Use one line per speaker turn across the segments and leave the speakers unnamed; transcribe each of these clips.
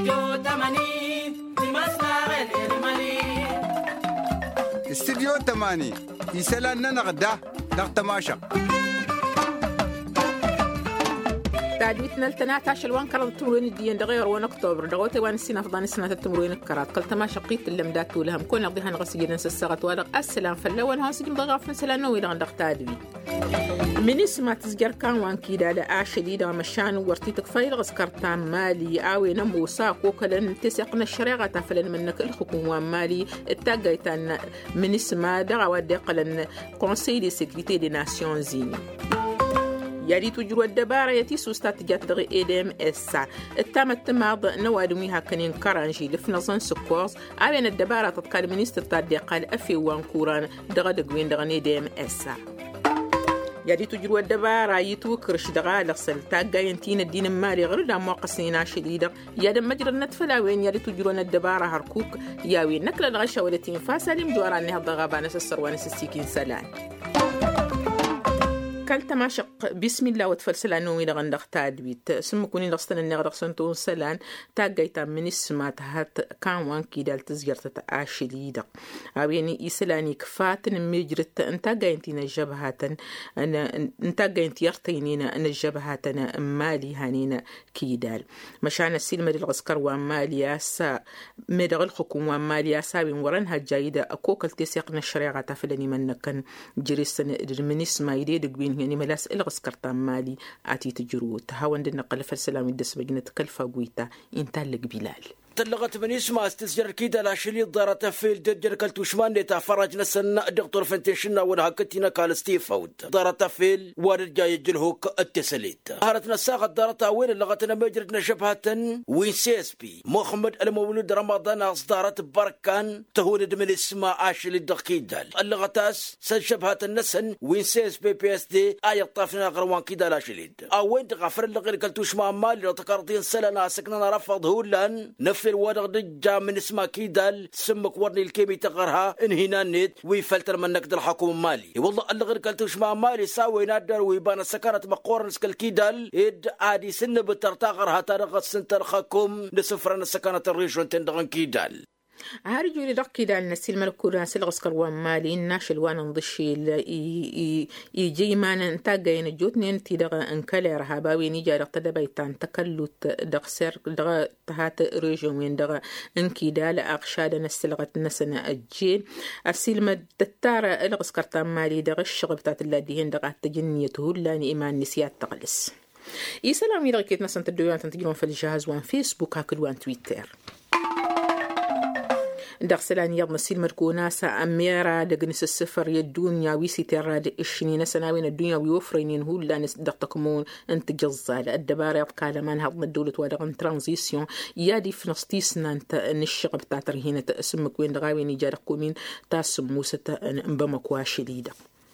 استديو 8 يسالنا نغدا نغتماشق
تعديتنا التناتاش الوان كرد التمرين الدين دغير وان اكتوبر دغوتي وان السنه فضان السنه التمرين الكرات قلت ما شقيت اللمدات ولهم كون قضيها نغسي جنس السغت ورق السلام فالاول هون سجم ضغا في سلانو ويلا عندك تادوي من اسمع تسجر كان وان كيدا لا شديده مشان ورتيتك فايل غسكرتان مالي اوي نمو ساق وكلن تسقنا الشريعه تفلن منك الحكومه مالي التاغيتان من اسمع دغا ودي قلن كونسيل دي سيكوريتي دي ناسيون زيني يلي تجروا الدبارة يتي سوستات جاتغي إيدم إسا التامت تماض نوادمي هكنين كارانجي لفنظن سكوز عبين الدبارة تتقال منيستر تادي قال أفي وانكوران دغدقوين دغني ديم إسا يلي تجروا الدبارة يتوكرش دغا لغسل تاقا ينتين الدين المالي غير دا موقسينا شديدة يادم مجرى النتفلا وين يلي تجروا الدبارة هركوك ياوين نكلا الغشا ولتين فاسالي مجواران نهض غابانس السروانس السيكين سلان كلت ما شق بسم الله وتفلسل عنه إلى غندق تادويت سمكوني لغستن النغرق سنتون سلان تاقيتا من اسمات هات كان وان كيدال تزجرت تأشي ليدق عويني إسلاني كفاتن مجرت انتاقينتين الجبهاتن انتاقينت يرتينين ان الجبهاتن مالي هانين كيدال مشان السلمة للغسكر ومالي آسا مدغ الحكومة ومالي آسا ورنها الجايدة أكوكل تسيقنا الشريعة تفلني منكن جريسن من اسما يديد قوين يعني ملاس إلغس كرتان مالي آتي تجرو تهاون دي نقل فالسلام يدس بجنة كلفة قويتا انتالك بلال
طلقت من اسمها استسجر كيدا لاشلي ضارة فيل دجر كالتوشمان ديتا فرج نسنا دكتور فنتشنا ونهكتنا كالستيف فود ضارة فيل وارد جاي جلهوك التسليت هارتنا ساقت ضارة وين لغتنا مجرد نشبهة وين سيس بي محمد المولود رمضان اصدارت بركان تهولد من اسمها اشلي الدقيدال اللغتاس سنشبهة النسن وين سيس بي اس دي اي طافنا غروان كيدا لاشليد او وين تغفر لغير كالتوشمان مالي لو تقارطين سلنا سكننا رفض هولان في الوضع دجا من اسمها كيدال سمك ورني الكيمي تغرها انهنا نت ويفلتر من نقد الحكومة مالي والله اللي غير قلتوش مع مالي ساوي نادر ويبان السكانة مقورن سكال كيدال اد عادي سن بترتاغرها تارغ سنتر حكوم نسفرن السكانة الريجون تندغن كيدال
هارجو لدقي دال نسيل ملكونا سلغسكر ومالي الناش الوان نضشي يجي مانا انتاقين الجوتنين تيدغ انكالي رهاباوي نيجا رقتدا بيتان تكلت دغسر دغ تهات ريجون وين دغ انكي دال اغشادا نسلغت نسنا الجيل السيل مدتارة الغسكر تامالي دغ الشغب تات اللاديهن دغ التجنيته لاني ايمان نسيات تغلس يسلام يدغ كيت نسان تدويان تنتجلون في الجهاز وان فيسبوك هاكل وان تويتر دغسلان يض نسيل مركوناسا أميرا دقنس السفر الدنيا ويسي تراد الشنين سناوين الدنيا ويوفرين هو لانس دقتكمون انت جزال الدبارة يبقى لمان هضم الدولة ودغن ترانزيسيون يادي في نستيسنا انت الشغب تاترهينة اسمك وين دغاوين يجارقومين تاسم موسى انبمكوا شديدة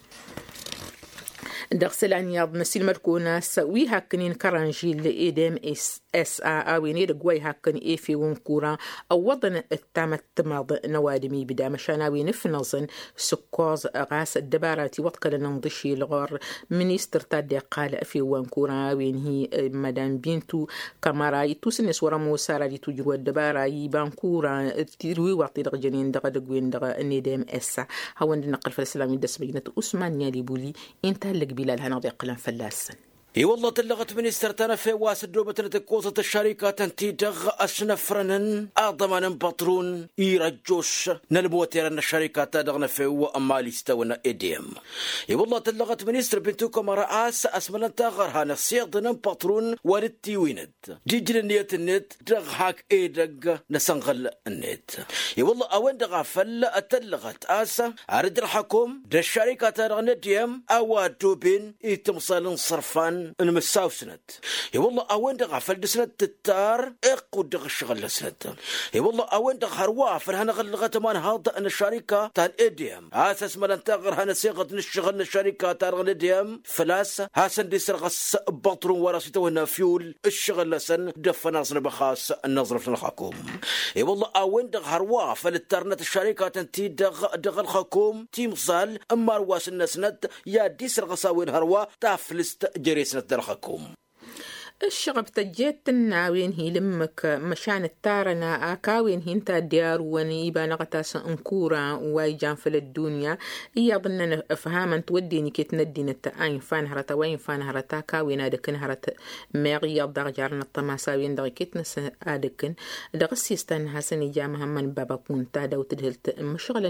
دغسلان يض نسيل مركوناسا ويهاكنين كرانجي لإيدام اس اويني رقوي هاكن ايفي ونكورا او وضن التامت تماض نوادمي بدا مشاناوي نفنظن سكوز غاس الدباراتي وطقل ننضشي لغور منيستر تادي قال افي ونكورا وين هي مدام بنتو كاماراي توسنس ورمو سارا دي تجروا الدباراي بانكورا تيروي وقتي دغ جنين دغ دغوين دغ نيدام اس هون نقل فالسلام يدس بجنة اسمان يالي بولي انت لك بلال هنضي قلن فلاسن
اي والله تلغت منيستر تنفي واسدو بتنتكوزة الشركة تنتيدغ أشنفرنن أعظم بطرون يرجوش نلموتيرن الشركة تدغن في وأمالي استونا إديم اي والله تلغت منيستر بنتوكم رئاس أسملن تغرها نصيغ بطرون والتي ويند جيجل نيت النت دغ هاك إيدغ نسنغل النت اي والله أوين دغفل أتلغت آسا أرد الحكوم دا الشركة تدغن ديم أوادو بين إتمصال صرفان المساوس سنت يا والله اوين دغ فلد سنت تتار اقو دغ الشغل سنت يا والله اوين دغ هروا فرهنا غلغت مان هذا ان الشركه تاع ايديم اساس مالن تغر هنا صيغه الشغل الشركه تاع ايديم فلاس حسن دي سرغس بطرون وراسته هنا فيول الشغل سن دفنا صن بخاص النظر في الحكوم يا والله اوين دغ هروا فلترنت الشركه تنتي دغ الحكوم تيمصال اما رواس الناس نت يا دي سرغساوين هروا تافلست جريس درخكم
الشغب تجيت الناوين هي لمك مشان التارنا آكاوين هي انتا ديار واني بانغتاس انكورا وايجان في الدنيا إيا ظننا فهاما توديني كي تندين التأين فانهرتا وين فانهرتا كاوين آدكن هرت ماغي يضغ جارنا الطماساوين دغي كيتنس آدكن دغسي استنها سني جامها من بابا كونتا داو تدهلت مشغلة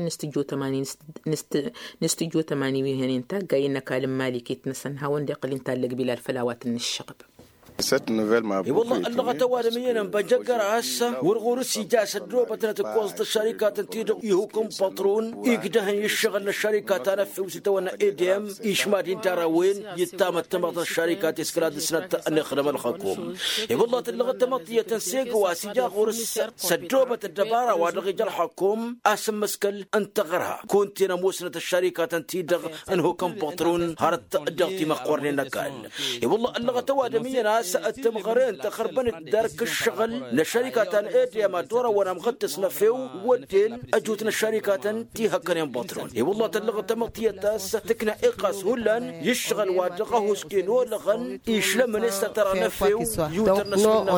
نستجو تماني ويهن انتا قاينا كالم مالي كيتنسنها وندي قل انتا اللي قبيل الفلاوات الشغب
والله اللغة توالمينا بنجقر هسه ورغورسي جاس الدروبة تقوص الشركات تنتيج يهوكم بطرون يقدهن يشغل الشركات أنا في وستوانا إيديم إيشمادين تراوين يتامت تمط الشركات إسكراد سنة نخدم الحكوم والله اللغة تمطية تنسيق واسجا غورس سدروبة الدبارة وادغي الحكوم أسم مسكل انتغرها كنت نموسنة الشركات تنتيج أنهوكم بطرون هرت دغتي مقورني نقال والله اللغة توالمينا التمغرين تخربنت دارك الشغل لشركات الايديم دورة وانا مغطس نفيو ودين اجوتنا الشركات تيها كان بطرون والله تلغة تمطية تاس تكنا اقاس هلان يشغل وادغه سكين ولغن يشلم من استطر نفيو يوترنسو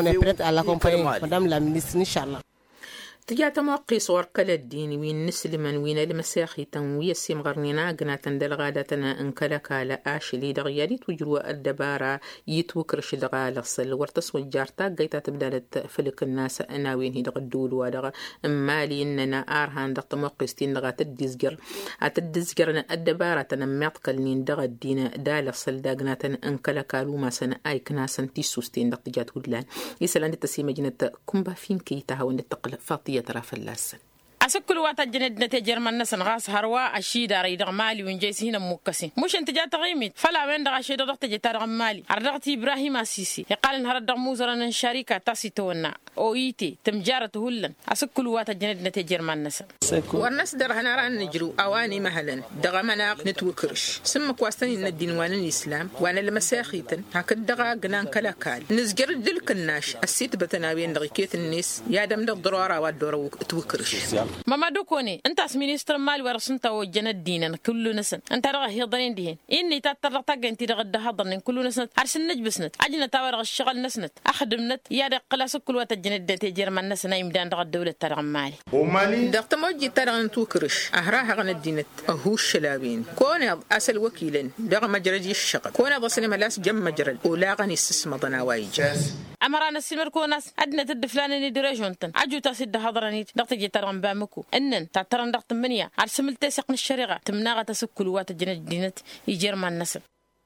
نفيو
تجات موقي صور كلا الدين وين نسلمن وين المساخي تنوي السيم غرنينا قنا تندل غادتنا انكلك على آشلي دغيالي توجروا الدبارة يتوكرش دغال الصل ورتصو الجارتا قيتا تبدالت فلك الناس اناوين هيدغ الدول ودغ مالي اننا ارهان دغت موقستين دغا تدزجر الدبارة تنميط كالنين دغ الدين دال الصل داقنا انكلك لوما سنة ايك ناسا تيسوستين دغ تجات ودلان يسالان التسيمة جنة كمبا فين كيتها وندتقل فاطية طرف اللاسن
أسكل وقت الجند نتجر من نسن غاس هروا أشيد ريد مالي ونجيس هنا مكسين مش أنت جات غيمت فلا وين دغ أشيد رحت جتار مالي عرضت إبراهيم السيسي يقال إن هرد موزرنا شركة تاسيتونا أو إيتي تمجارة هلن أسكل وقت الجند نتجر من نسن
والناس درهنا ران نجرو أواني مهلا دغ مناق نتوكرش سمك واستني الدين وان الإسلام وانا المساخيتن هكذا دغ جنان كلاكال نزجر دلك الناش السيت بتناوين دغيكيت الناس يا دم دغ ضرورة والدورة توكرش
ماما دوكوني انت اس مينستر مال ورسنت وجنا الدين كل نسن انت راه يضرين دين اني تطرق انت رغد هضن كل نسن ارسن نجبسنت عجنا تاور الشغل نسنت اخدمنت يا دقلاس كل وقت الجند تجير من نسن يمدان رغد دوله ترغم مالي
ومالي دقت موجي ترغن توكرش اهراها غن الدين هو الشلاوين كون اسل وكيلن دغ مجرد الشغل كون بصني ملاس جم مجرد ولا غني استسمى ضناوايج
امرانا السمر كوناس ادنى تدفلانني دريجونتن اجو تاسد هضرني دقت جي ترغم بامكو انن تعترن ضغط منيا عرسمل تسقن الشريعه تمناغه تسكل وات الجنة يجير ما النسب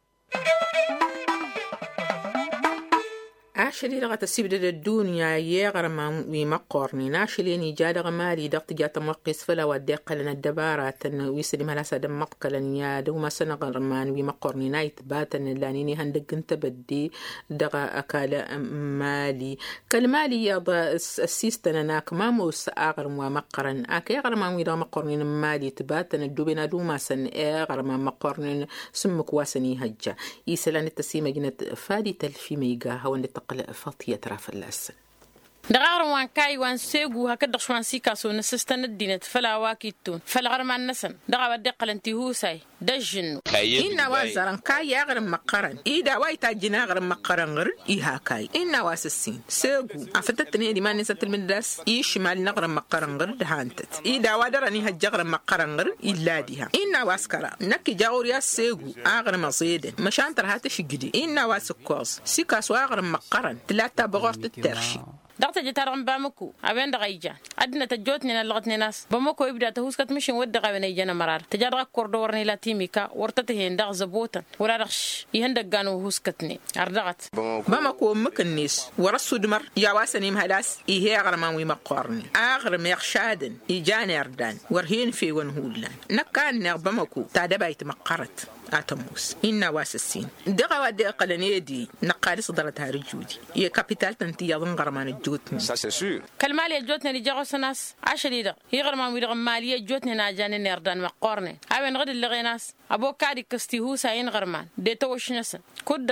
عاشلي لغة السبد الدنيا يغرم ويمقرني ناشلين يجاد غمالي دقت جات موقس فلا ودق لنا الدبارات ويسلم على سد مقكلا يا دوما سنغرمان ويمقرني نايت باتن لانيني هندق انت بدي دغا اكال مالي كالمالي يا السيستنا ناك ما موس اغرم ومقرن اك يغرم ويدا مقرنين مالي تباتن الدوبنا دوما سن اغرم مقرنين سمك واسني هجا يسلان التسيمه جنت فادي تلفي ميغا هو فاطية طرف اللسن
دغار وان كاي وان سيغو هكذا شوان سيكاسو نسستن الدينت فلا واكيتون فلا غرم النسن دغا بدقل انت هو ساي دجن
إن وازرن كاي يغرم مقرن إذا وايتا جنا غرم مقرن غر إيها كاي إن واسسين سيغو أفتتني دي ما نسات المدرس يشمال نغرم مقرن غر دهانتت إذا وادرني هجغرم مقرن غر إلا ديها إن واسكرا نكي جاوريا سيغو أغرم صيدن مشان ترهات شجدي إن واسكوز سيكاسو أغرم مقرن تلاتا بغورت الترشي
دقت جتارم بامكو أبين دقيجة أدنى تجوتني نلغتني ناس بامكو يبدأ تهوسكت مشين ودقا بين يجنا مرار تجارة كوردورني لا تيميكا ورتته هندق زبوتا ولا رخش يهندق قانو هوسكتني أردغت
بامكو مكنيس ورسو دمر يا واسني مهلاس إيه أغرمان ويمقارني أغرم يخشادن إيجاني أردان ورهين في ونهولان نكان بامكو تعدبا يتمقرت أتموس إنا واسسين دغا ودي قلني دي نقال صدرتها رجودي هي كابيتال تنتي يظن غرمان الجوتني
كالمالية الجوتني اللي جاغو سناس عشري دغ هي غرمان ويدغ مالية الجوتني ناجاني نيردان مقورني أبين غد اللي غيناس أبو كادي كستي هو ساين غرمان ديتوش نسن كودش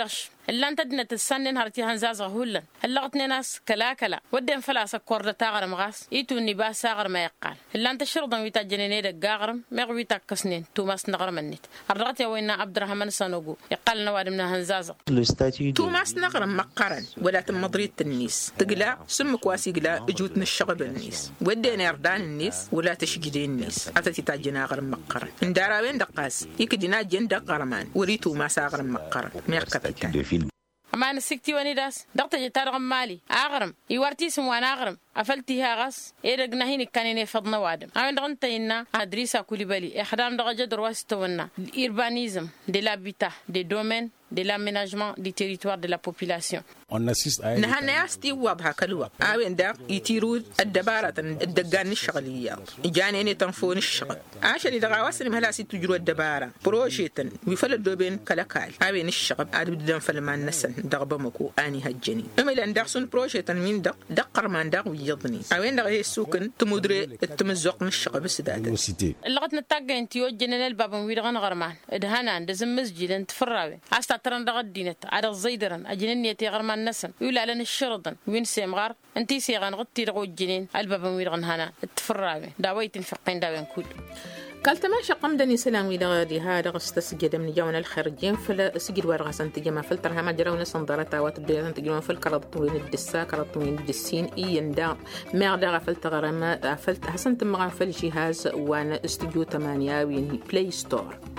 اللي أنت دنا تسنن هرتي هنزازة هولا اللغتنا ناس كلا ودين فلاس كورد تاغرم غاس إيتو نباس ساغر ما يقال اللي أنت شرطا ويتا جنيني دقاغرم مغويتا كسنين توماس نغرم النت الرغتي وينا عبد الرحمن سانوغو يقال نوادمنا هنزازة
توماس نغرم مقرن ولا تمضريت النيس تقلا سم كواسي قلا جوتنا الشغب النيس ودين يردان النيس ولا تشجدين النيس عتتي تاجنا غرم مقرن انداراوين دقاس يكدنا جن دقرمان وريتو ما ساغرم مقرن ميقبتان
أما أنا سكتي ونيداس دقت جتارغم مالي أغرم يوارتي سموان أغرم أفلتي هاغس إيرقنا هيني كانيني فضنا وادم أمين دغنتا إنا أدريسا كوليبالي إخدام دغجة درواستونا l'urbanisme de l'habitat des domaines de l'aménagement du territoire de la population.
نحن يستي واضحة كلوا أوين دا يتيروا الدبارة الدقان الشغليات جانيني تنفون الشغل عشان إذا غواسن مهلا ستجروا الدبارة بروشيتن ويفل الدوبين كلاكال أوين الشغل عاد بدهم فلمان نسن دغبمكو آني هجني أما لأن داخسون بروشيتن من دقر من داغ ويضني أوين دا يسوكن تمدري التمزق من الشغل بسدادة
اللغة نتاقى انتيو جنين البابن ويدغن غرمان إدهانان دزم مسجد تفراوي عستا تران دغد دينت عاد الزيدران أجنين يتي غرمان النسن يقول لنا الشرطن وين سيمغار انتي سيغان غطي رغو الجنين البابا ويرغن هنا التفراوي داويت الفقين داوين كل
قالت ما شقم دني سلام ويدغدي هذا غست سجد من جون الخارجين فلا سجد ورغه سنتجي ما فلترها ما جراونا صندرتا وتبدي سنتجي ما فل كرطوين الدسا كرطوين الدسين يندا ما دغ فلتغرما فلت حسنت ما فل جهاز وانا استوديو 8 وين بلاي ستور